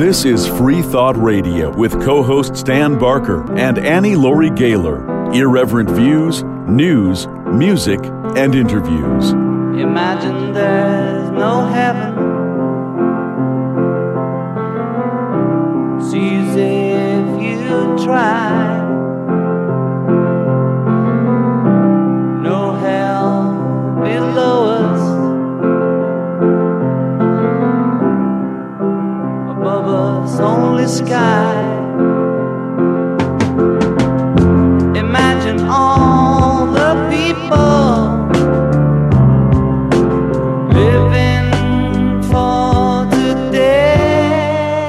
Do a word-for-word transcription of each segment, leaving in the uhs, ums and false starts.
This is Free Thought Radio with co-hosts Dan Barker and Annie Laurie Gaylor. Irreverent views, news, music, and interviews. Imagine there's no heaven. It's easy if you try. No hell below us. Above us only sky. Imagine all the people living for today.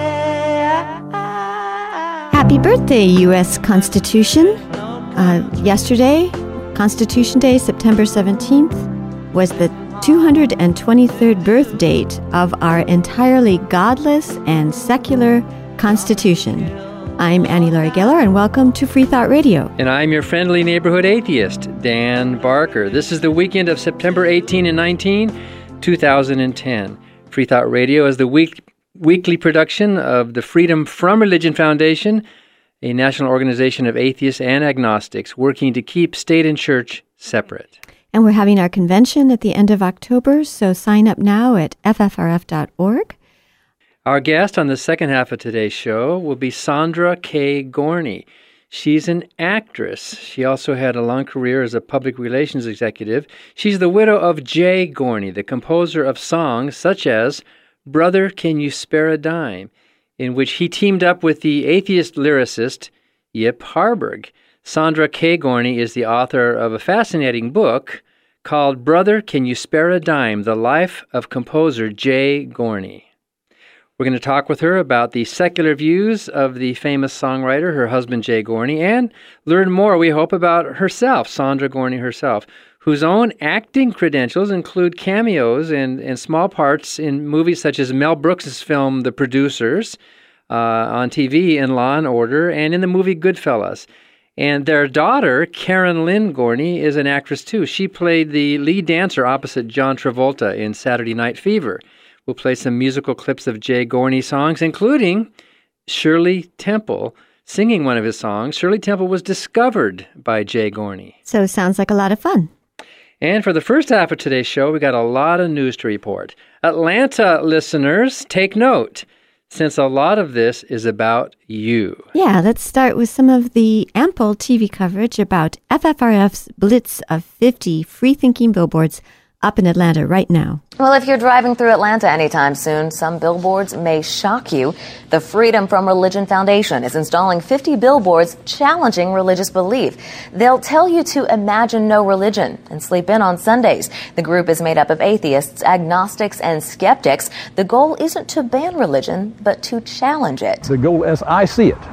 Happy birthday, U S Constitution. Uh, yesterday, Constitution Day, September seventeenth, was the two hundred twenty-third birth date of our entirely godless and secular Constitution. I'm Annie Laurie Gaylor, and welcome to Free Thought Radio. And I'm your friendly neighborhood atheist, Dan Barker. This is the weekend of September eighteenth and nineteenth, two thousand ten. Free Thought Radio is the week, weekly production of the Freedom from Religion Foundation, a national organization of atheists and agnostics working to keep state and church separate. And we're having our convention at the end of October, so sign up now at f f r f dot org. Our guest on the second half of today's show will be Sandra K. Gorney. She's an actress. She also had a long career as a public relations executive. She's the widow of Jay Gorney, the composer of songs such as Brother, Can You Spare a Dime?, in which he teamed up with the atheist lyricist Yip Harburg. Sandra K. Gorney is the author of a fascinating book called Brother, Can You Spare a Dime? The Life of Composer Jay Gorney. We're going to talk with her about the secular views of the famous songwriter, her husband Jay Gorney, and learn more, we hope, about herself, Sandra Gorney herself, whose own acting credentials include cameos and, and small parts in movies such as Mel Brooks' film The Producers, uh, on T V in Law and Order, and in the movie Goodfellas. And their daughter, Karen Lynn Gorney, is an actress too. She played the lead dancer opposite John Travolta in Saturday Night Fever. We'll play some musical clips of Jay Gorney songs, including Shirley Temple singing one of his songs. Shirley Temple was discovered by Jay Gorney. So sounds like a lot of fun. And for the first half of today's show, we got a lot of news to report. Atlanta listeners, take note, since a lot of this is about you. Yeah, let's start with some of the ample T V coverage about F F R F's blitz of fifty free-thinking billboards up in Atlanta right now. Well, if you're driving through Atlanta anytime soon, some billboards may shock you. The Freedom from Religion Foundation is installing fifty billboards challenging religious belief. They'll tell you to imagine no religion and sleep in on Sundays. The group is made up of atheists, agnostics, and skeptics. The goal isn't to ban religion, but to challenge it. The goal, as I see it,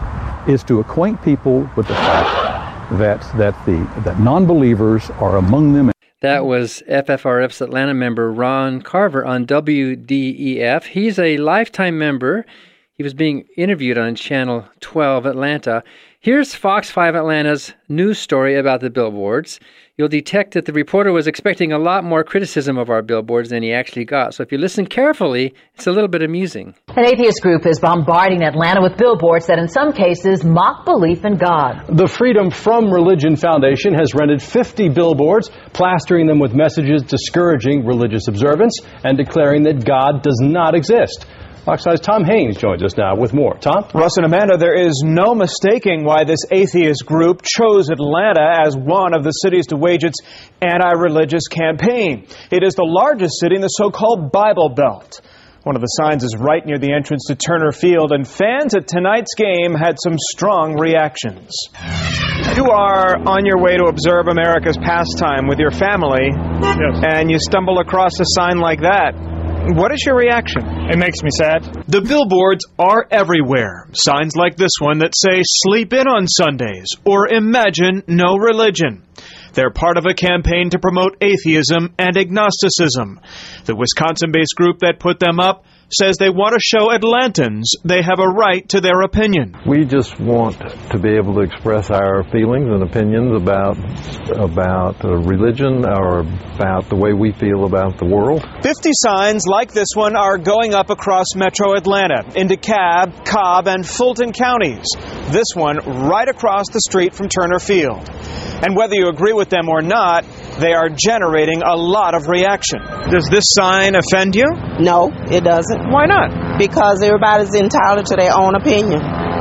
is to acquaint people with the fact that, that, the, that non-believers are among them. That was F F R F's Atlanta member Ron Carver on W D E F. He's a lifetime member. He was being interviewed on Channel twelve Atlanta. Here's Fox five Atlanta's news story about the billboards. You'll detect that the reporter was expecting a lot more criticism of our billboards than he actually got. So if you listen carefully, it's a little bit amusing. An atheist group is bombarding Atlanta with billboards that in some cases mock belief in God. The Freedom from Religion Foundation has rented fifty billboards, plastering them with messages discouraging religious observance and declaring that God does not exist. Fox five's Tom Haynes joins us now with more. Tom? Russ and Amanda, there is no mistaking why this atheist group chose Atlanta as one of the cities to wage its anti-religious campaign. It is the largest city in the so-called Bible Belt. One of the signs is right near the entrance to Turner Field, and fans at tonight's game had some strong reactions. You are on your way to observe America's pastime with your family, yes, and you stumble across a sign like that. What is your reaction? It makes me sad. The billboards are everywhere. Signs like this one that say, sleep in on Sundays, or imagine no religion. They're part of a campaign to promote atheism and agnosticism. The Wisconsin-based group that put them up says they want to show Atlantans they have a right to their opinion. We just want to be able to express our feelings and opinions about about uh, religion or about the way we feel about the world. fifty signs like this one are going up across Metro Atlanta, in DeKalb, Cobb, and Fulton counties. This one right across the street from Turner Field. And whether you agree with them or not, they are generating a lot of reaction. Does this sign offend you? No, it doesn't. Why not? Because everybody's entitled to their own opinion,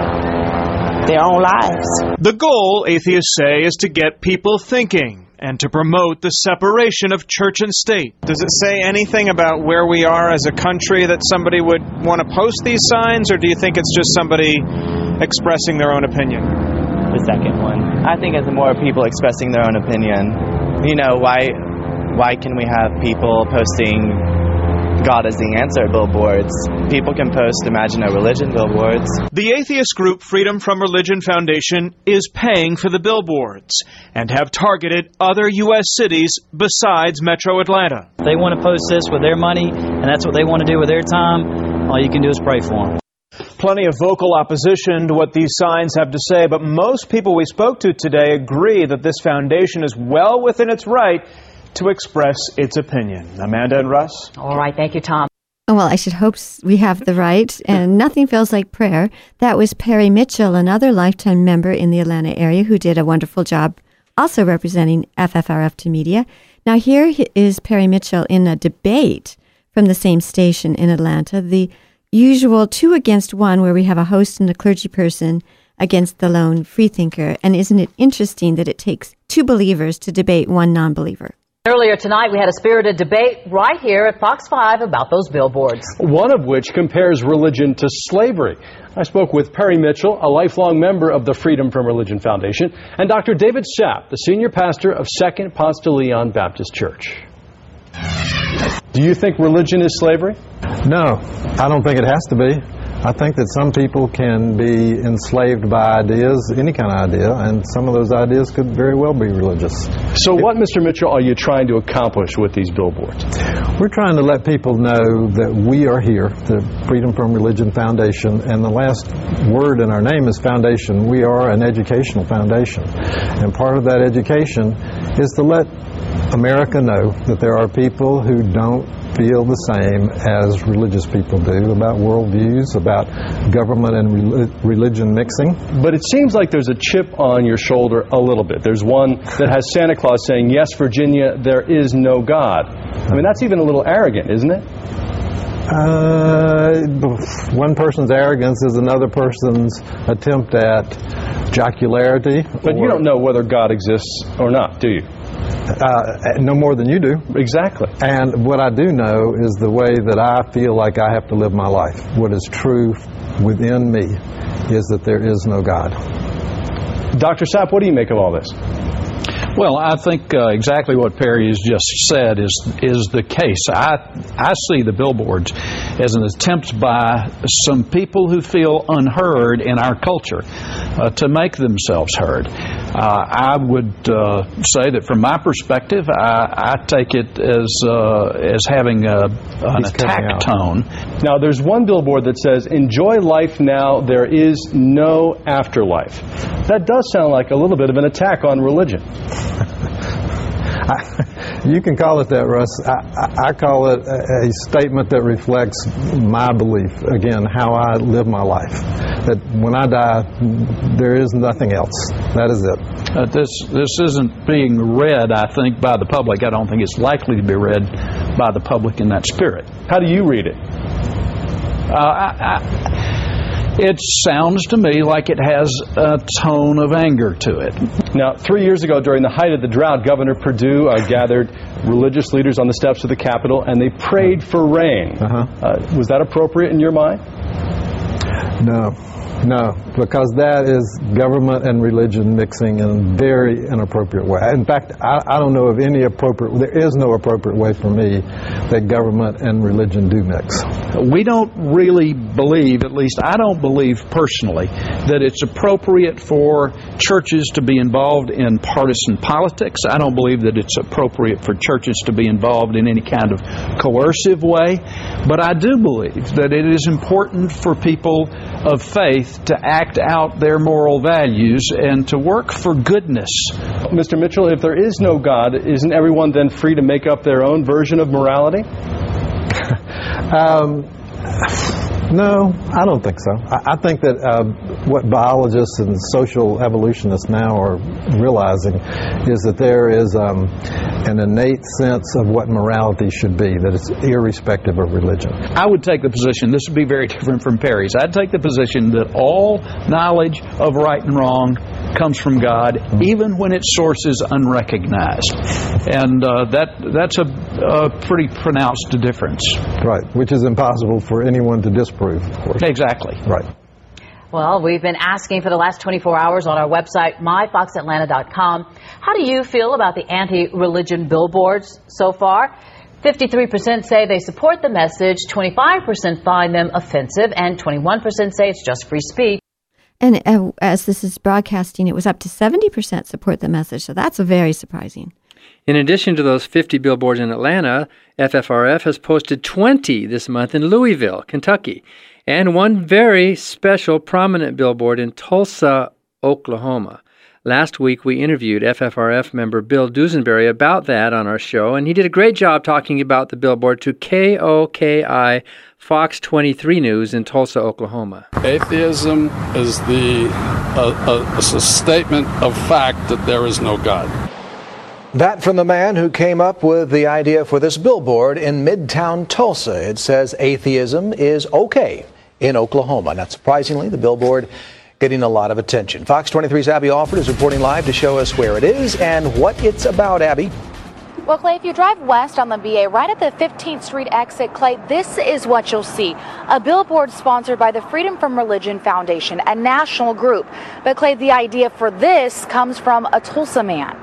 their own lives. The goal, atheists say, is to get people thinking and to promote the separation of church and state. Does it say anything about where we are as a country that somebody would want to post these signs, or do you think it's just somebody expressing their own opinion? The second one. I think it's more people expressing their own opinion. You know, why why can we have people posting God is the answer billboards? People can post Imagine a Religion billboards. The atheist group Freedom from Religion Foundation is paying for the billboards and have targeted other U S cities besides Metro Atlanta. They want to post this with their money, and that's what they want to do with their time. All you can do is pray for them. Plenty of vocal opposition to what these signs have to say, but most people we spoke to today agree that this foundation is well within its right to express its opinion. Amanda and Russ? All right, thank you, Tom. Oh, well, I should hope we have the right, and nothing feels like prayer. That was Perry Mitchell, another lifetime member in the Atlanta area who did a wonderful job also representing F F R F to media. Now here is Perry Mitchell in a debate from the same station in Atlanta, the usual two against one, where we have a host and a clergy person against the lone freethinker. And isn't it interesting that it takes two believers to debate one non-believer? Earlier tonight, we had a spirited debate right here at Fox five about those billboards. One of which compares religion to slavery. I spoke with Perry Mitchell, a lifelong member of the Freedom from Religion Foundation, and Doctor David Sapp, the senior pastor of Second Ponce de Leon Baptist Church. Do you think religion is slavery? No, I don't think it has to be. I think that some people can be enslaved by ideas, any kind of idea, and some of those ideas could very well be religious. So what, Mister Mitchell, are you trying to accomplish with these billboards? We're trying to let people know that we are here, the Freedom from Religion Foundation, and the last word in our name is foundation. We are an educational foundation, and part of that education is to let America know that there are people who don't feel the same as religious people do about worldviews, about government and re- religion mixing. But it seems like there's a chip on your shoulder a little bit. There's one that has Santa Claus saying, "Yes, Virginia, there is no God." I mean, that's even a little arrogant, isn't it? Uh, one person's arrogance is another person's attempt at jocularity. But you don't know whether God exists or not, do you? Uh, no more than you do. Exactly. And what I do know is the way that I feel like I have to live my life. What is true within me is that there is no God. Doctor Sapp, what do you make of all this? Well, I think uh, exactly what Perry has just said is is the case. I I see the billboards as an attempt by some people who feel unheard in our culture uh, to make themselves heard. Uh, I would uh, say that from my perspective, I, I take it as uh, as having a, an attack tone. Now, there's one billboard that says, "Enjoy life now, there is no afterlife." That does sound like a little bit of an attack on religion. I, you can call it that, Russ. I, I, I call it a, a statement that reflects my belief, again, how I live my life. That when I die, there is nothing else. That is it. Uh, this this isn't being read, I think, by the public. I don't think it's likely to be read by the public in that spirit. How do you read it? Uh, I, I, it sounds to me like it has a tone of anger to it. Now, three years ago, during the height of the drought, Governor Perdue uh, gathered religious leaders on the steps of the Capitol, and they prayed for rain. Uh-huh. Uh, was that appropriate in your mind? No. No, because that is government and religion mixing in a very inappropriate way. In fact, I, I don't know of any appropriate, there is no appropriate way for me that government and religion do mix. We don't really believe, at least I don't believe personally, that it's appropriate for churches to be involved in partisan politics. I don't believe that it's appropriate for churches to be involved in any kind of coercive way. But I do believe that it is important for people of faith to act out their moral values and to work for goodness. Mister Mitchell, if there is no God, isn't everyone then free to make up their own version of morality? um, no, I don't think so. I, I think that uh, what biologists and social evolutionists now are realizing is that there is um, an innate sense of what morality should be, that it's irrespective of religion. I would take the position, this would be very different from Perry's, I'd take the position that all knowledge of right and wrong comes from God, even when its source is unrecognized. And uh, that that's a, a pretty pronounced difference. Right, which is impossible for anyone to disprove, of course. Exactly. Right. Well, we've been asking for the last twenty-four hours on our website, my fox atlanta dot com. How do you feel about the anti-religion billboards so far? fifty-three percent say they support the message, twenty-five percent find them offensive, and twenty-one percent say it's just free speech. And uh, as this is broadcasting, it was up to seventy percent support the message, so that's very surprising. In addition to those fifty billboards in Atlanta, F F R F has posted twenty this month in Louisville, Kentucky, and one very special prominent billboard in Tulsa, Oklahoma. Last week, we interviewed F F R F member Bill Dusenberry about that on our show, and he did a great job talking about the billboard to K O K I Fox twenty-three News in Tulsa, Oklahoma. Atheism is the uh, a, a statement of fact that there is no God. That from the man who came up with the idea for this billboard in Midtown Tulsa. It says atheism is okay in Oklahoma. Not surprisingly, the billboard getting a lot of attention. Fox twenty-three's Abby Alford is reporting live to show us where it is and what it's about. Abby. Well, Clay, if you drive west on the B A, right at the fifteenth Street exit, Clay, this is what you'll see. A billboard sponsored by the Freedom from Religion Foundation, a national group. But, Clay, the idea for this comes from a Tulsa man.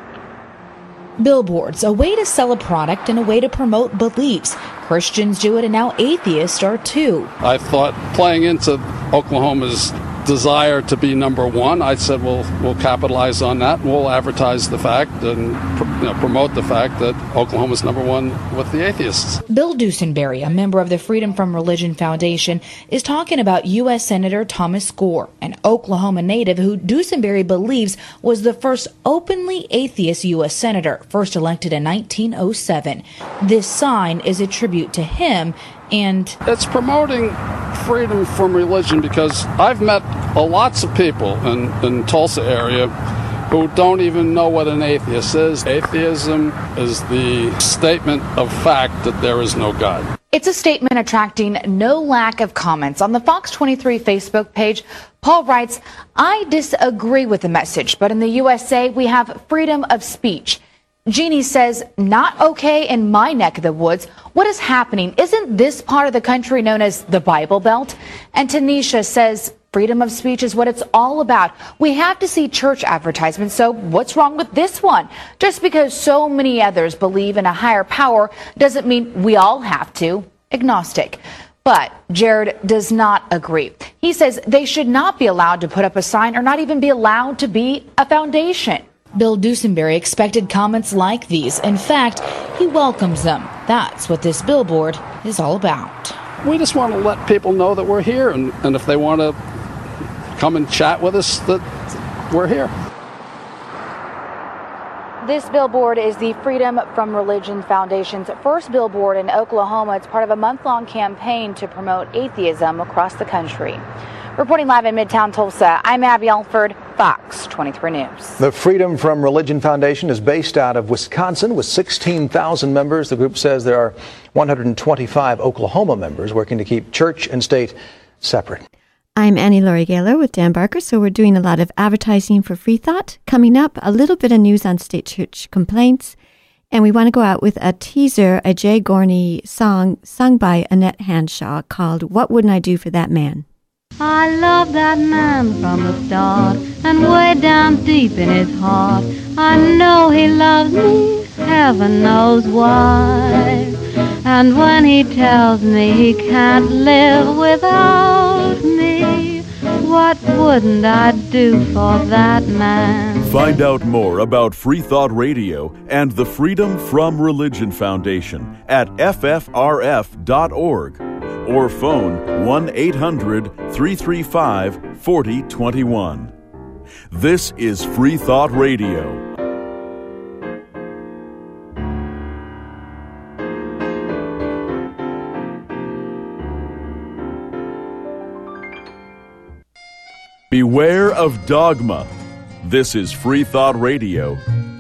Billboards, a way to sell a product and a way to promote beliefs. Christians do it, and now atheists are too. I thought, playing into Oklahoma's desire to be number one, I said, well, we'll capitalize on that, and we'll advertise the fact and you know, promote the fact that Oklahoma's number one with the atheists. Bill Dusenberry, a member of the Freedom from Religion Foundation, is talking about U S Senator Thomas Gore, an Oklahoma native who Dusenberry believes was the first openly atheist U S senator, first elected in nineteen oh seven. This sign is a tribute to him, and it's promoting freedom from religion, because I've met uh, lots of people in, in Tulsa area who don't even know what an atheist is. Atheism is the statement of fact that there is no God. It's a statement attracting no lack of comments. On the Fox twenty-three Facebook page, Paul writes, I disagree with the message, but in the U S A we have freedom of speech. Jeannie says, not okay in my neck of the woods. What is happening? Isn't this part of the country known as the Bible Belt? And Tanisha says, freedom of speech is what it's all about. We have to see church advertisements, so what's wrong with this one? Just because so many others believe in a higher power doesn't mean we all have to. Agnostic. But Jared does not agree. He says they should not be allowed to put up a sign or not even be allowed to be a foundation. Bill Dusenberry expected comments like these. In fact, he welcomes them. That's what this billboard is all about. We just want to let people know that we're here, and, and if they want to come and chat with us, that we're here. This billboard is the Freedom from Religion Foundation's first billboard in Oklahoma. It's part of a month-long campaign to promote atheism across the country. Reporting live in Midtown Tulsa, I'm Abby Alford, Fox twenty-three News. The Freedom from Religion Foundation is based out of Wisconsin with sixteen thousand members. The group says there are one hundred twenty-five Oklahoma members working to keep church and state separate. I'm Annie Laurie Gaylor with Dan Barker, so we're doing a lot of advertising for Free Thought. Coming up, a little bit of news on state church complaints, and we want to go out with a teaser, a Jay Gorney song sung by Annette Hanshaw called What Wouldn't I Do for That Man? I love that man from the start, and way down deep in his heart, I know he loves me, heaven knows why. And when he tells me he can't live without me, what wouldn't I do for that man? Find out more about Free Thought Radio and the Freedom from Religion Foundation at F F R F dot org or phone one eight hundred, three three five, four zero two one. This is Free Thought Radio. Beware of dogma. This is Free Thought Radio.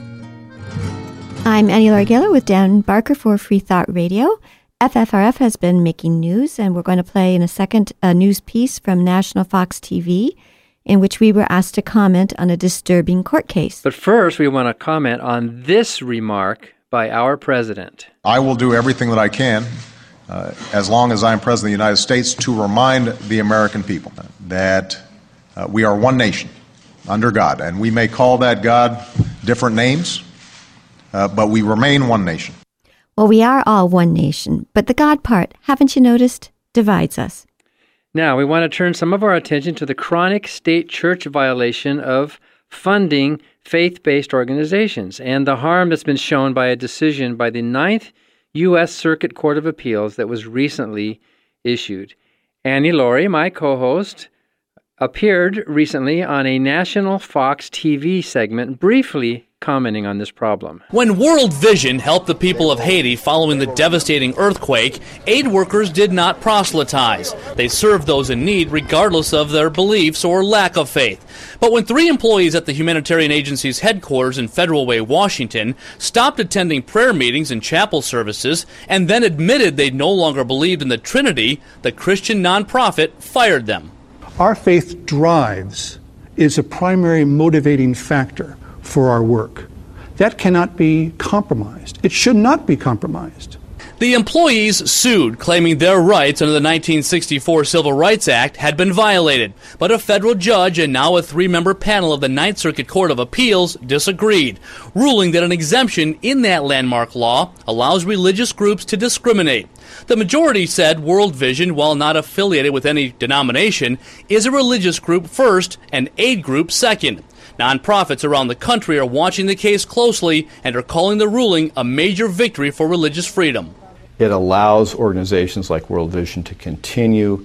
I'm Annie Laurie Gaylor with Dan Barker for Free Thought Radio. F F R F has been making news, and we're going to play in a second a news piece from National Fox T V in which we were asked to comment on a disturbing court case. But first, we want to comment on this remark by our president. I will do everything that I can, uh, as long as I'm president of the United States, to remind the American people that uh, we are one nation under God, and we may call that God different names, uh, but we remain one nation. Well, we are all one nation, but the God part, haven't you noticed, divides us. Now, we want to turn some of our attention to the chronic state church violation of funding faith-based organizations and the harm that's been shown by a decision by the Ninth U S Circuit Court of Appeals that was recently issued. Annie Laurie, my co-host, appeared recently on a National Fox T V segment briefly commenting on this problem. When World Vision helped the people of Haiti following the devastating earthquake, aid workers did not proselytize. They served those in need regardless of their beliefs or lack of faith. But when three employees at the humanitarian agency's headquarters in Federal Way, Washington, stopped attending prayer meetings and chapel services and then admitted they no longer believed in the Trinity, the Christian nonprofit fired them. Our faith drives is a primary motivating factor for our work. That cannot be compromised. It should not be compromised. The employees sued, claiming their rights under the nineteen sixty-four Civil Rights Act had been violated. But a federal judge and now a three-member panel of the Ninth Circuit Court of Appeals disagreed, ruling that an exemption in that landmark law allows religious groups to discriminate. The majority said World Vision, while not affiliated with any denomination, is a religious group first and aid group second. Nonprofits around the country are watching the case closely and are calling the ruling a major victory for religious freedom. It allows organizations like World Vision to continue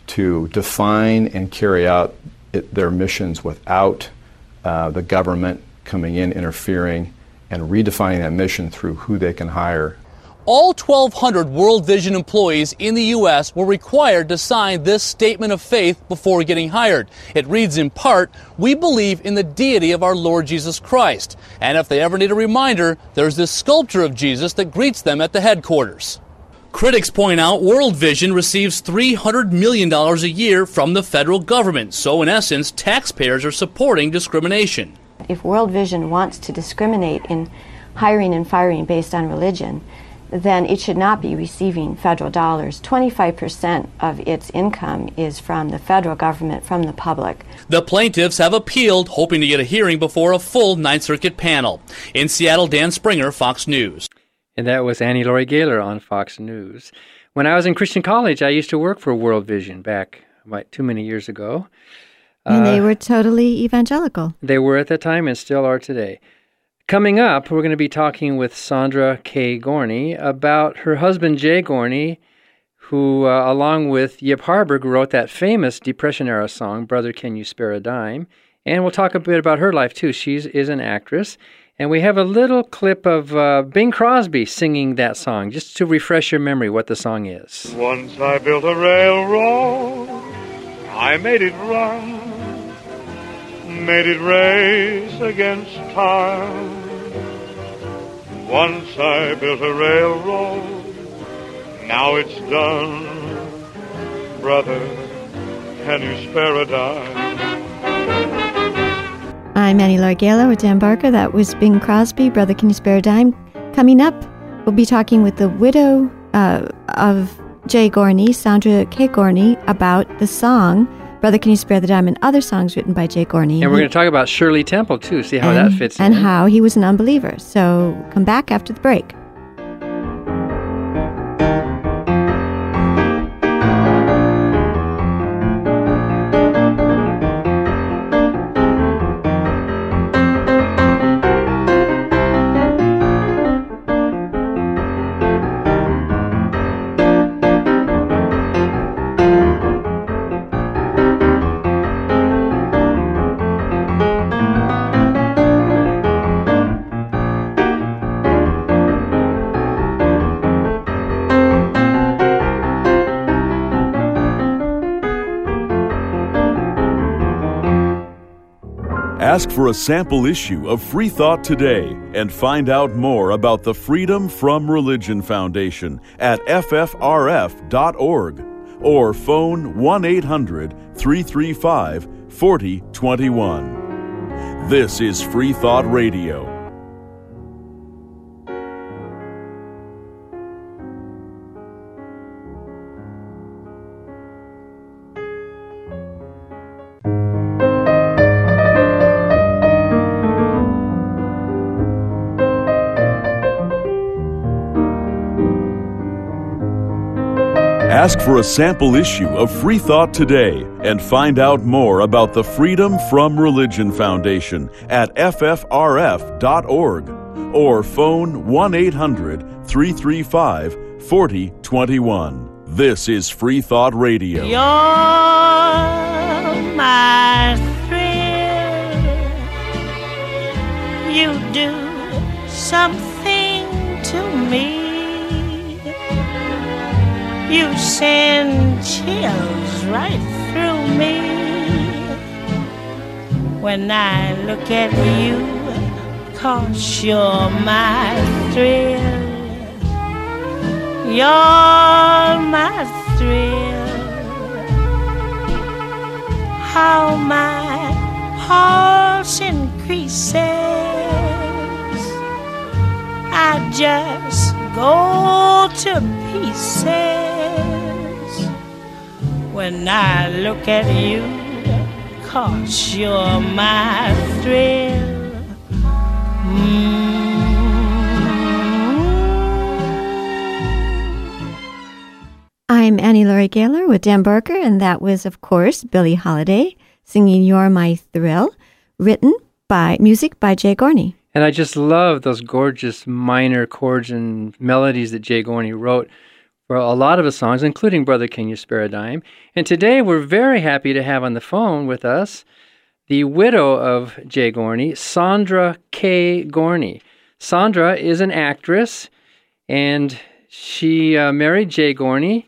to define and carry out it, their missions without uh, the government coming in, interfering, and redefining that mission through who they can hire. All twelve hundred World Vision employees in the U S were required to sign this statement of faith before getting hired. It reads in part, "We believe in the deity of our Lord Jesus Christ." And if they ever need a reminder, there's this sculpture of Jesus that greets them at the headquarters. Critics point out World Vision receives three hundred million dollars a year from the federal government, so in essence, taxpayers are supporting discrimination. If World Vision wants to discriminate in hiring and firing based on religion, then it should not be receiving federal dollars. twenty-five percent of its income is from the federal government, from the public. The plaintiffs have appealed, hoping to get a hearing before a full Ninth Circuit panel. In Seattle, Dan Springer, Fox News. And that was Annie Laurie Gaylor on Fox News. When I was in Christian college, I used to work for World Vision back about too many years ago. And uh, they were totally evangelical. They were at the time and still are today. Coming up, we're going to be talking with Sandra K. Gorney about her husband, Jay Gorney, who, uh, along with Yip Harburg, wrote that famous Depression-era song, Brother, Can You Spare a Dime? And we'll talk a bit about her life, too. She is an actress. And we have a little clip of uh, Bing Crosby singing that song, just to refresh your memory what the song is. Once I built a railroad, I made it run, made it race against time. Once I built a railroad, now it's done. Brother, can you spare a dime? I'm Annie Laurie Gaylor with Dan Barker. That was Bing Crosby, Brother, Can You Spare a Dime? Coming up, we'll be talking with the widow uh, of Jay Gorney, Sandra K. Gorney, about the song Brother Can You Spare the Dime, and other songs written by Jay Gorney. And we're going to talk about Shirley Temple, too, see how and, that fits and in. And how he was an unbeliever. So come back after the break. Ask for a sample issue of Free Thought today and find out more about the Freedom from Religion Foundation at F F R F dot org or phone one eight hundred, three three five, four zero two one. This is Free Thought Radio. Ask for a sample issue of Free Thought today and find out more about the Freedom from Religion Foundation at F F R F dot org or phone one eight hundred, three three five, four zero two one. This is Free Thought Radio. You're my thrill. You do something to me. You send chills right through me when I look at you, 'cause you're my thrill. You're my thrill. How my pulse increases. I just go to pieces when I look at you, 'cause you're my thrill. Mm. I'm Annie Laurie Gaylor with Dan Barker, and that was, of course, Billie Holiday singing You're My Thrill, written by, music by Jay Gorney. And I just love those gorgeous minor chords and melodies that Jay Gorney wrote for a lot of his songs, including Brother Can You Spare a Dime. And today we're very happy to have on the phone with us the widow of Jay Gorney, Sandra K. Gorney. Sandra is an actress, and she uh, married Jay Gorney,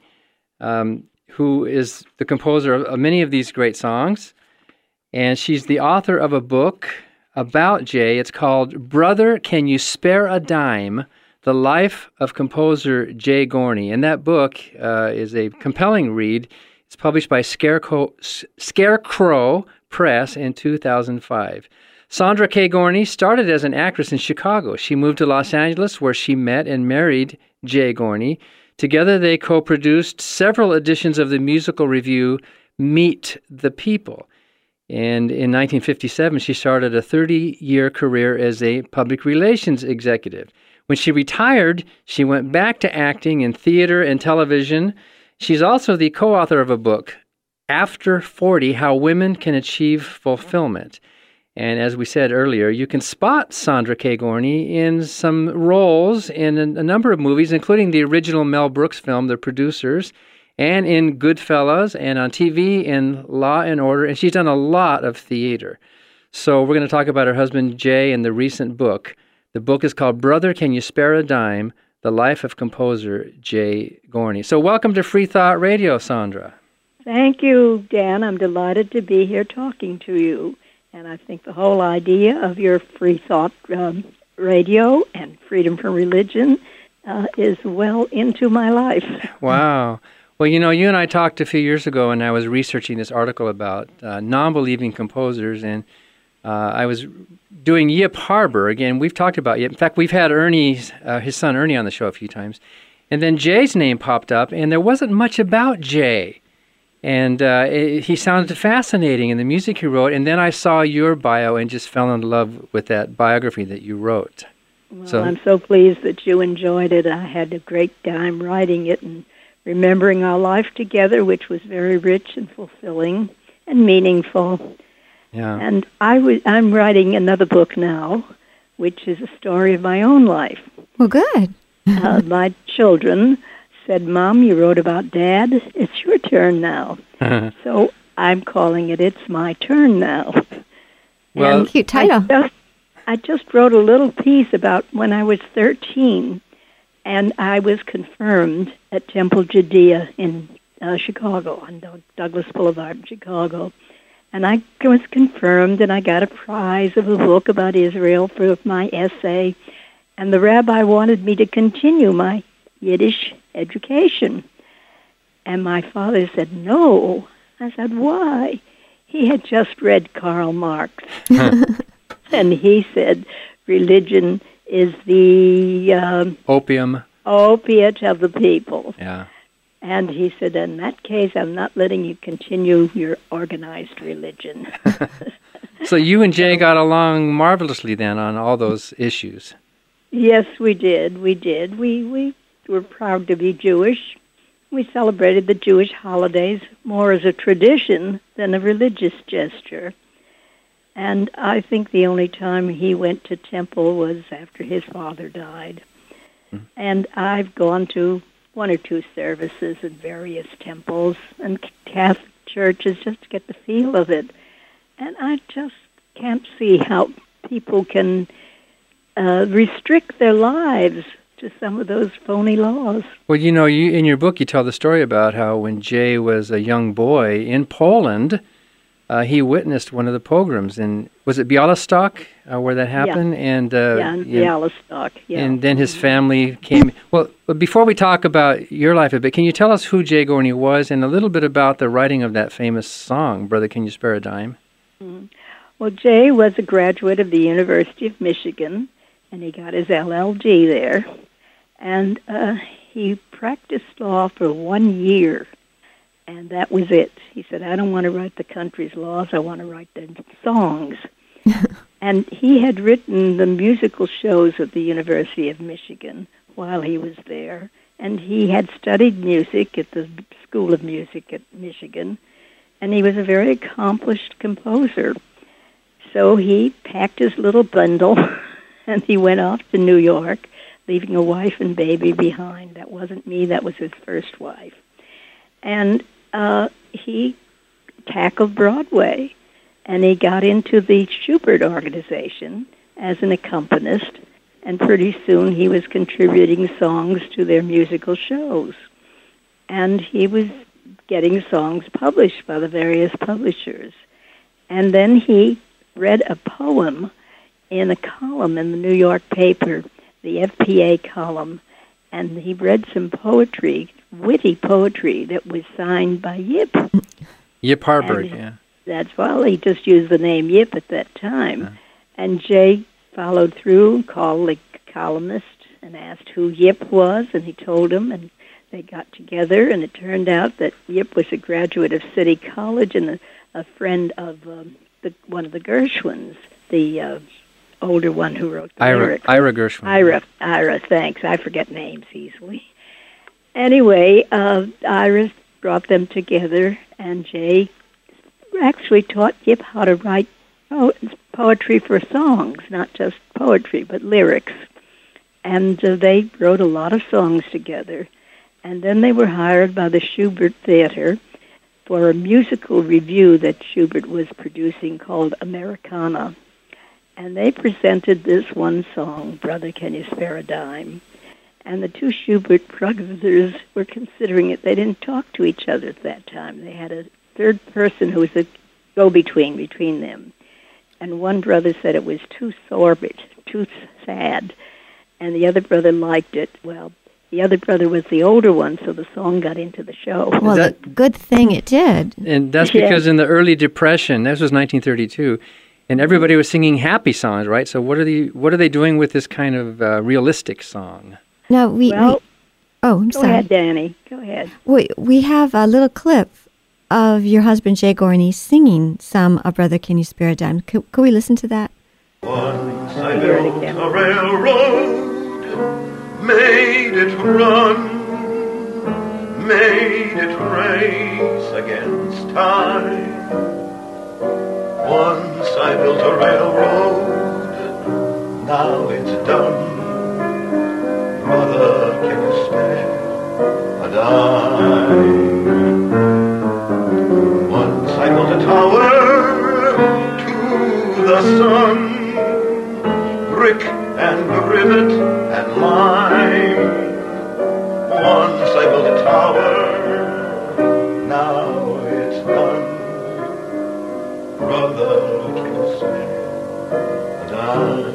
um, who is the composer of, of many of these great songs. And she's the author of a book about Jay. It's called Brother, Can You Spare a Dime? The Life of Composer Jay Gorney. And that book uh, is a compelling read. It's published by Scarecrow, Scarecrow Press in two thousand five. Sandra K. Gorney started as an actress in Chicago. She moved to Los Angeles, where she met and married Jay Gorney. Together they co-produced several editions of the musical review Meet the People. And in nineteen fifty-seven, she started a thirty-year career as a public relations executive. When she retired, she went back to acting in theater and television. She's also the co-author of a book, After forty, How Women Can Achieve Fulfillment. And as we said earlier, you can spot Sandra K. Gorney in some roles in a number of movies, including the original Mel Brooks film, The Producers, and in Goodfellas, and on T V in Law and Order, and she's done a lot of theater. So we're going to talk about her husband, Jay, and the recent book. The book is called Brother, Can You Spare a Dime? The Life of Composer Jay Gorney. So welcome to Free Thought Radio, Sandra. Thank you, Dan. I'm delighted to be here talking to you. And I think the whole idea of your Free Thought um, Radio and freedom from religion uh, is well into my life. Wow. Well, you know, you and I talked a few years ago, and I was researching this article about uh, non-believing composers, and uh, I was doing Yip Harbour. Again, we've talked about Yip. In fact, we've had Ernie, uh, his son Ernie, on the show a few times. And then Jay's name popped up, and there wasn't much about Jay. And uh, it, he sounded fascinating in the music he wrote. And then I saw your bio and just fell in love with that biography that you wrote. Well, so, I'm so pleased that you enjoyed it. I had a great time writing it and remembering our life together, which was very rich and fulfilling and meaningful. Yeah. And I was, I'm writing another book now, which is a story of my own life. Well, good. uh, my children said, Mom, you wrote about Dad. It's your turn now. So I'm calling it It's My Turn Now. Well, and cute title. I just, I just wrote a little piece about when I was thirteen, and I was confirmed at Temple Judea in uh, Chicago, on Doug- Douglas Boulevard in Chicago. And I was confirmed, and I got a prize of a book about Israel for my essay. And the rabbi wanted me to continue my Yiddish education. And my father said, no. I said, why? He had just read Karl Marx. And he said, religion is the um, opium. opiate of the people. Yeah. And he said, in that case, I'm not letting you continue your organized religion. So you and Jay got along marvelously then on all those issues. Yes, we did. We did. We we were proud to be Jewish. We celebrated the Jewish holidays more as a tradition than a religious gesture. And I think the only time he went to temple was after his father died. Mm. And I've gone to one or two services at various temples and Catholic churches just to get the feel of it. And I just can't see how people can uh, restrict their lives to some of those phony laws. Well, you know, you in your book you tell the story about how when Jay was a young boy in Poland, uh, he witnessed one of the pogroms in, was it Białystok uh, where that happened? Yeah, and uh, yeah in Białystok, yeah. And then his family came. Well, before we talk about your life a bit, can you tell us who Jay Gorney was and a little bit about the writing of that famous song, Brother, Can You Spare a Dime? Mm-hmm. Well, Jay was a graduate of the University of Michigan, and he got his L L D there. And uh, he practiced law for one year, and that was it. He said, I don't want to write the country's laws, I want to write the songs. And he had written the musical shows at the University of Michigan while he was there, and he had studied music at the School of Music at Michigan, and he was a very accomplished composer. So he packed his little bundle, and he went off to New York, leaving a wife and baby behind. That wasn't me, that was his first wife. And uh, he tackled Broadway, and he got into the Schubert organization as an accompanist, and pretty soon he was contributing songs to their musical shows. And he was getting songs published by the various publishers. And then he read a poem in a column in the New York paper, the F P A column, and he read some poetry, witty poetry, that was signed by Yip. Yip Harburg, and yeah. That's why he just used the name Yip at that time. Yeah. And Jay followed through, called the columnist, and asked who Yip was, and he told him, and they got together, and it turned out that Yip was a graduate of City College and a, a friend of um, the, one of the Gershwins, the uh, older one who wrote the Ira, lyrics. Ira Gershwin. Ira, Ira, thanks. I forget names easily. Anyway, uh, Ira brought them together, and Jay actually taught Yip how to write po- poetry for songs, not just poetry, but lyrics. And uh, they wrote a lot of songs together. And then they were hired by the Schubert Theater for a musical review that Schubert was producing called Americana. And they presented this one song, Brother, Can You Spare a Dime? And the two Schubert brothers were considering it. They didn't talk to each other at that time. They had a third person who was a go-between between them. And one brother said it was too sordid, too sad. And the other brother liked it. Well, the other brother was the older one, so the song got into the show. Well, that, good thing it did. And that's because yeah. in the early Depression, this was nineteen thirty-two, and everybody was singing happy songs, right? So what are the what are they doing with this kind of uh, realistic song? No, we. Well, we oh, I'm go sorry. ahead, Danny. Go ahead. We we have a little clip of your husband, Jay Gorney, singing some of Brother, Can You Spare a Dime. Could, could we listen to that? Once I built a railroad, made it run, made it race against time. Once I built a railroad, now it's done. Brother, can you spare a dime? Once I built a tower to the sun, brick and rivet and lime. Once I built a tower, now it's done. Brother, can you spare a dime?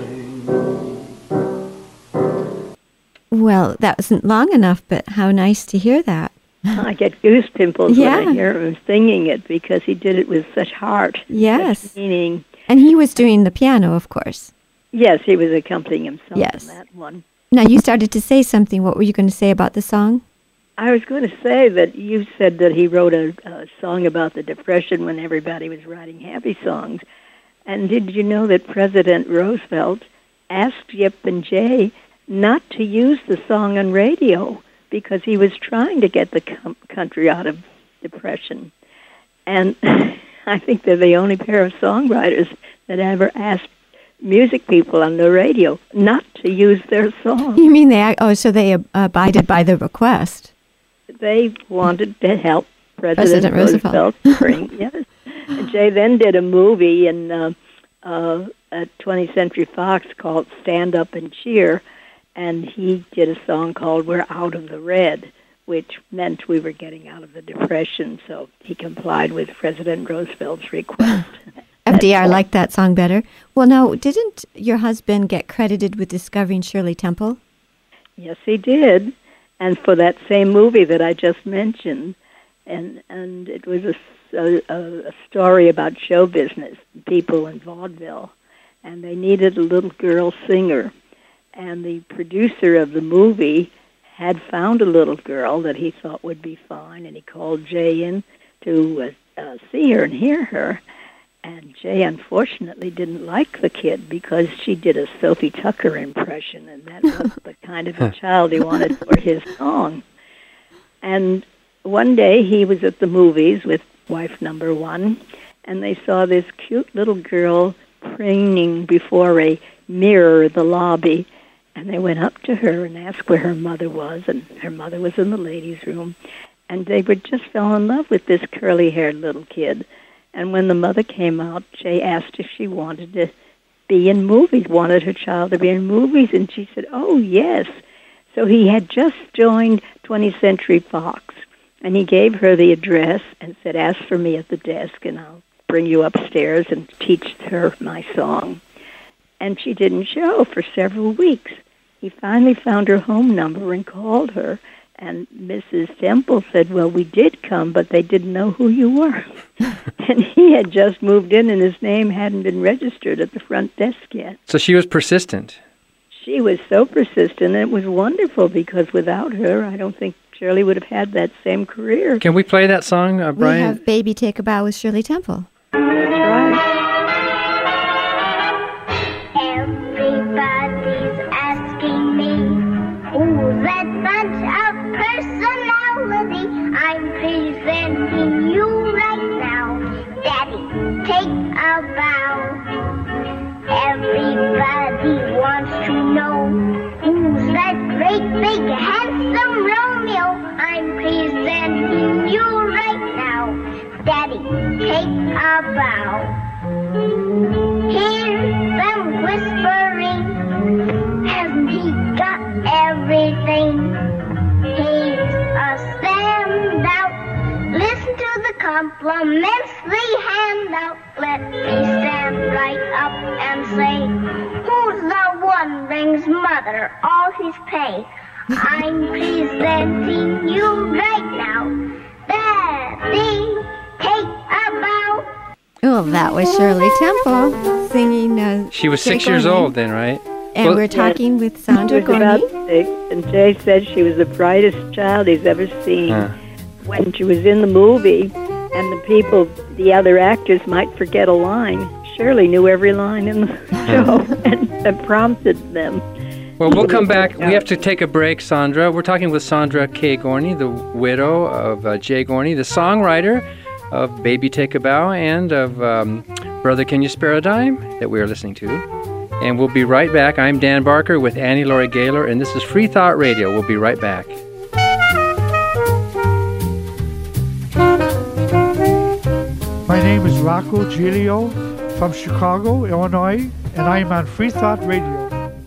Well, that wasn't long enough, but how nice to hear that. I get goose pimples Yeah. when I hear him singing it because he did it with such heart. Yes. Such meaning. And he was doing the piano, of course. Yes, he was accompanying himself Yes. on that one. Now, you started to say something. What were you going to say about the song? I was going to say that you said that he wrote a, a song about the Depression when everybody was writing happy songs. And did you know that President Roosevelt asked Yip and Jay not to use the song on radio because he was trying to get the com- country out of depression? And I think they're the only pair of songwriters that ever asked music people on the radio not to use their song. You mean they, oh, so they ab- abided by the request. They wanted to help President, President Roosevelt. Roosevelt bring, yes. And Jay then did a movie in uh, uh, at twentieth Century Fox called Stand Up and Cheer, and he did a song called We're Out of the Red, which meant we were getting out of the Depression, so he complied with President Roosevelt's request. F D R liked that song better. Well, now, didn't your husband get credited with discovering Shirley Temple? Yes, he did, and for that same movie that I just mentioned, and and it was a, a, a story about show business, people in vaudeville, and they needed a little girl singer, and the producer of the movie had found a little girl that he thought would be fine, and he called Jay in to uh, uh, see her and hear her. And Jay, unfortunately, didn't like the kid because she did a Sophie Tucker impression, and that was the kind of a child he wanted for his song. And one day he was at the movies with wife number one, and they saw this cute little girl preening before a mirror in the lobby, and they went up to her and asked where her mother was, and her mother was in the ladies' room, and they were just fell in love with this curly-haired little kid. And when the mother came out, Jay asked if she wanted to be in movies, wanted her child to be in movies, and she said, oh, yes. So he had just joined twentieth Century Fox, and he gave her the address and said, ask for me at the desk, and I'll bring you upstairs and teach her my song. And she didn't show for several weeks. He finally found her home number and called her, and Missus Temple said, well, we did come, but they didn't know who you were. And he had just moved in, and his name hadn't been registered at the front desk yet. So she was persistent. She was so persistent, and it was wonderful, because without her, I don't think Shirley would have had that same career. Can we play that song, uh, Brian? We have Baby Take a Bow with Shirley Temple. That's right. Everybody's asking me, who's that bunch of personality? I'm presenting you right now. Daddy, take a bow. Everybody wants to know, who's that great big handsome Romeo? I'm presenting you right now. Daddy, take a bow. Hear them whispering, hasn't he got everything? He's a standout. Listen to the compliments they hand out. Let me stand right up and say, who's the one brings mother all his pay? I'm presenting you right now. Daddy, take a bow. Oh, that was Shirley Temple singing. Uh, She was Jay six years Gorney. old then, right? And Well- we're talking with Sandra She was about Gorney. six, and Jay said she was the brightest child he's ever seen. Huh. When she was in the movie, and the people, the other actors might forget a line. Shirley knew every line in the show and, and prompted them. Well, we'll come back. We have to take a break, Sandra. We're talking with Sandra K. Gorney, the widow of uh, Jay Gorney, the songwriter of Baby Take a Bow and of um, Brother Can You Spare a Dime that we are listening to. And we'll be right back. I'm Dan Barker with Annie Laurie Gaylor, and this is Free Thought Radio. We'll be right back. My name is Rocco Giglio from Chicago, Illinois, and I am on Free Thought Radio.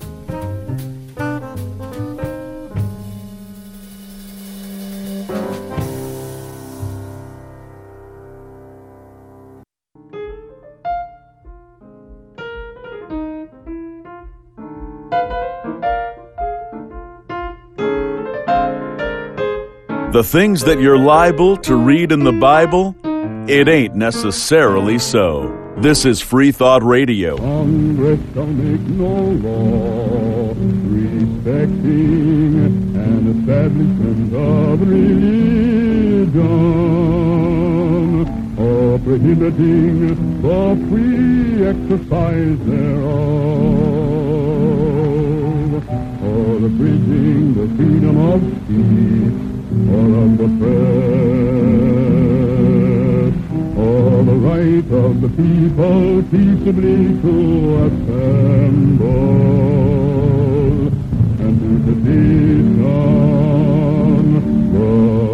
The things that you're liable to read in the Bible, it ain't necessarily so. This is Free Thought Radio. Congress shall make no law respecting an establishment of religion or prohibiting the free exercise thereof or abridging the freedom of speech or of the press, or the right of the people peaceably to assemble, and to petition the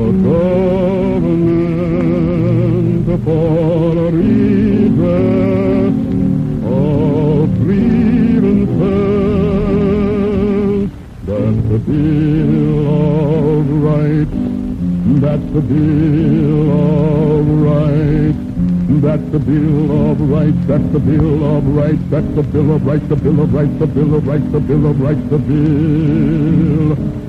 government for a redress of grievances. That's the Bill of Rights. That's the Bill of Rights. That's the Bill of Rights. That's the Bill of Rights. That's the Bill of Rights. The Bill of Rights. The Bill of Rights. The Bill of Rights. The Bill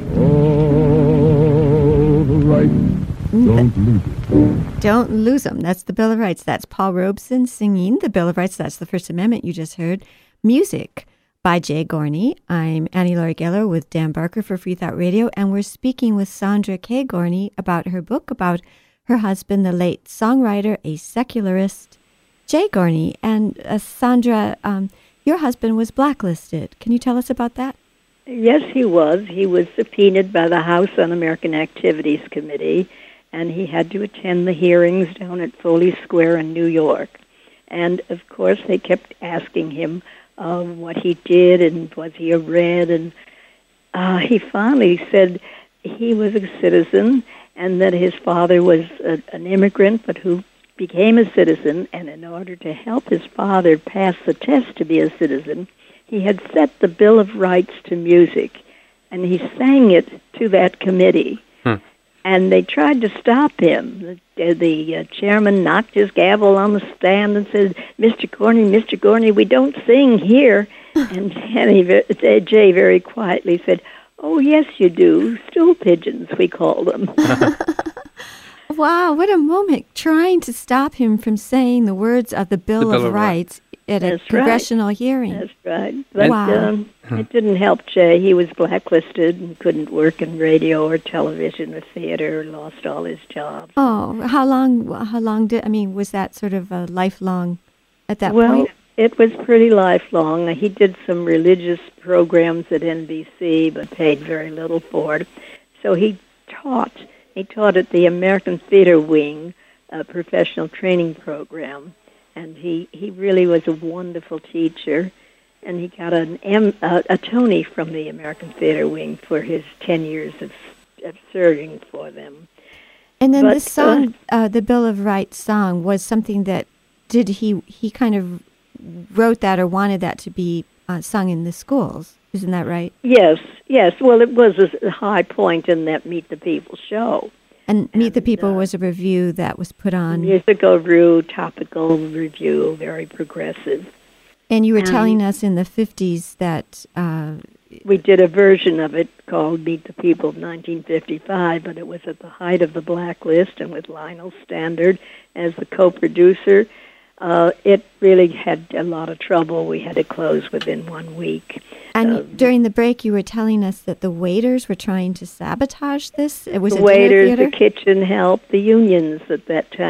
of Rights. Don't lose it. Don't lose them. That's the Bill of Rights. That's Paul Robeson singing the Bill of Rights. That's the First Amendment you just heard. Music by Jay Gorney. I'm Annie Laurie Gaylor with Dan Barker for Free Thought Radio, and we're speaking with Sandra K. Gorney about her book about her husband, the late songwriter, a secularist, Jay Gorney. And uh, Sandra, um, your husband was blacklisted. Can you tell us about that? Yes, he was. He was subpoenaed by the House Un-American Activities Committee, and he had to attend the hearings down at Foley Square in New York. And, of course, they kept asking him uh, what he did and was he a Red. And uh, he finally said he was a citizen and that his father was a, an immigrant but who became a citizen, and in order to help his father pass the test to be a citizen, he had set the Bill of Rights to music, and he sang it to that committee. Hmm. And they tried to stop him. The, the uh, chairman knocked his gavel on the stand and said, Mister Gorney, Mister Gorney, we don't sing here. And Henry, Jay very quietly said, oh, yes, you do. Stool pigeons, we call them. Wow, what a moment, trying to stop him from saying the words of the Bill, the Bill of, of Rights at a That's congressional right. hearing. That's right. But wow. um, it didn't help Jay. He was blacklisted and couldn't work in radio or television or theater, lost all his jobs. Oh, how long, how long did, I mean, was that sort of a lifelong at that well, point? It was pretty lifelong. He did some religious programs at N B C, but paid very little for it. So he taught. He taught at the American Theater Wing, a professional training program, and he, he really was a wonderful teacher. And he got an M, uh, a Tony from the American Theater Wing for his ten years of, of serving for them. And then but, this song, uh, uh, the Bill of Rights song, was something that did he he kind of wrote that or wanted that to be uh, sung in the schools. Isn't that right? Yes, yes. Well, it was a high point in that Meet the People show. And Meet and, the People uh, was a review that was put on. Musical review, topical review, very progressive. And you were and telling us in the fifties that... Uh, we did a version of it called Meet the People of nineteen fifty-five, but it was at the height of the blacklist and with Lionel Standard as the co-producer. Uh, it really had a lot of trouble. We had to close within one week. And uh, during the break, you were telling us that the waiters were trying to sabotage this? It was the a waiters, dinner theater? the kitchen help, the unions at that time were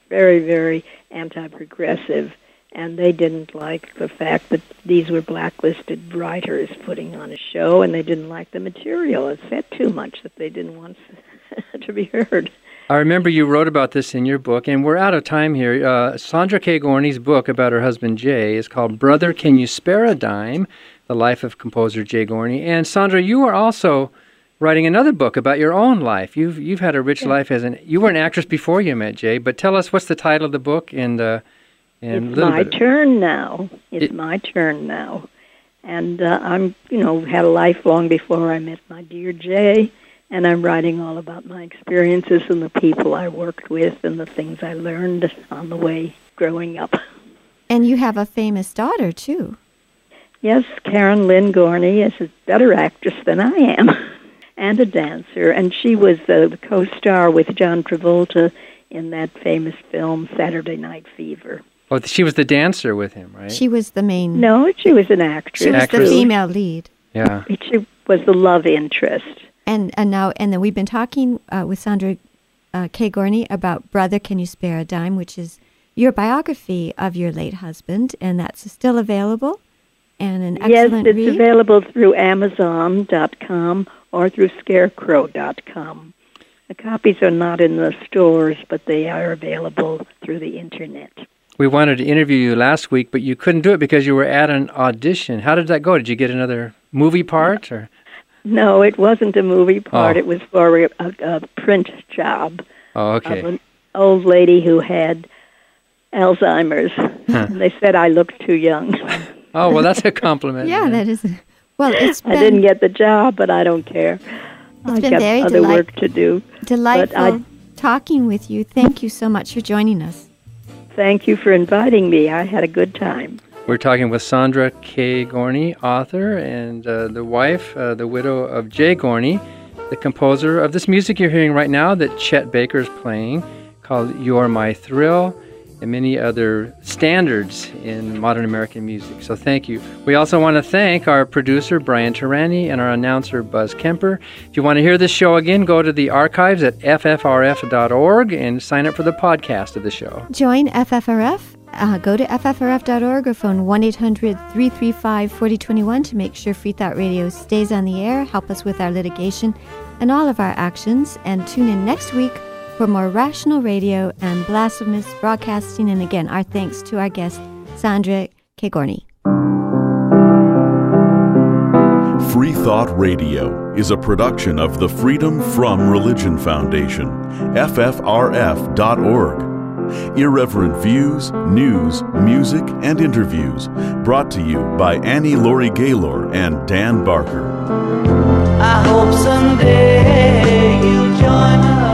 very, very anti-progressive, and they didn't like the fact that these were blacklisted writers putting on a show, and they didn't like the material. It said too much that they didn't want to be heard. I remember you wrote about this in your book, and we're out of time here. Uh, Sandra K. Gorney's book about her husband Jay is called Brother, Can You Spare a Dime? The Life of Composer Jay Gorney. And Sandra, you are also writing another book about your own life. You've you've had a rich yeah. life as an you were an actress before you met Jay, but tell us, what's the title of the book? And uh, and it's little my bit. turn now. It's it, my turn now, and uh, I'm you know had a life long before I met my dear Jay, and I'm writing all about my experiences and the people I worked with and the things I learned on the way growing up. And you have a famous daughter too. Yes, Karen Lynn Gorney is a better actress than I am. And a dancer, and she was uh, the co-star with John Travolta in that famous film Saturday Night Fever. Oh, she was the dancer with him, right? She was the main... No, she was an actress. She was actress. the female lead. Yeah. She was the love interest. And and now and then we've been talking uh, with Sandra uh, K. Gorney about Brother, Can You Spare a Dime, which is your biography of your late husband, and that's still available. And an excellent Yes, it's read. available through Amazon dot com or through Scarecrow dot com. The copies are not in the stores, but they are available through the Internet. We wanted to interview you last week, but you couldn't do it because you were at an audition. How did that go? Did you get another movie part? Or? No, it wasn't a movie part. Oh. It was for a, a print job Oh, okay. of an old lady who had Alzheimer's. Huh. And they said I looked too young. Oh, well, that's a compliment. Yeah, man. that is... Well, it's been... I didn't get the job, but I don't care. It's I been got very other delight- work to do. delightful But I, talking with you. Thank you so much for joining us. thank you for inviting me. I had a good time. We're talking with Sandra K. Gorney, author, and uh, the wife, uh, the widow of Jay Gorney, the composer of this music you're hearing right now that Chet Baker's playing, called You're My Thrill, and many other standards in modern American music. So thank you. We also want to thank our producer, Brian Turani, and our announcer, Buzz Kemper. If you want to hear this show again, go to the archives at F F R F dot org and sign up for the podcast of the show. Join F F R F. Uh, go to F F R F dot org or phone one eight hundred, three three five, four zero two one to make sure Free Thought Radio stays on the air, help us with our litigation and all of our actions, and tune in next week for more rational radio and blasphemous broadcasting. And again, our thanks to our guest, Sandra K. Gorney. Free Thought Radio is a production of the Freedom From Religion Foundation, F F R F dot org. Irreverent views, news, music, and interviews brought to you by Annie Laurie Gaylor and Dan Barker. I hope someday you'll join us.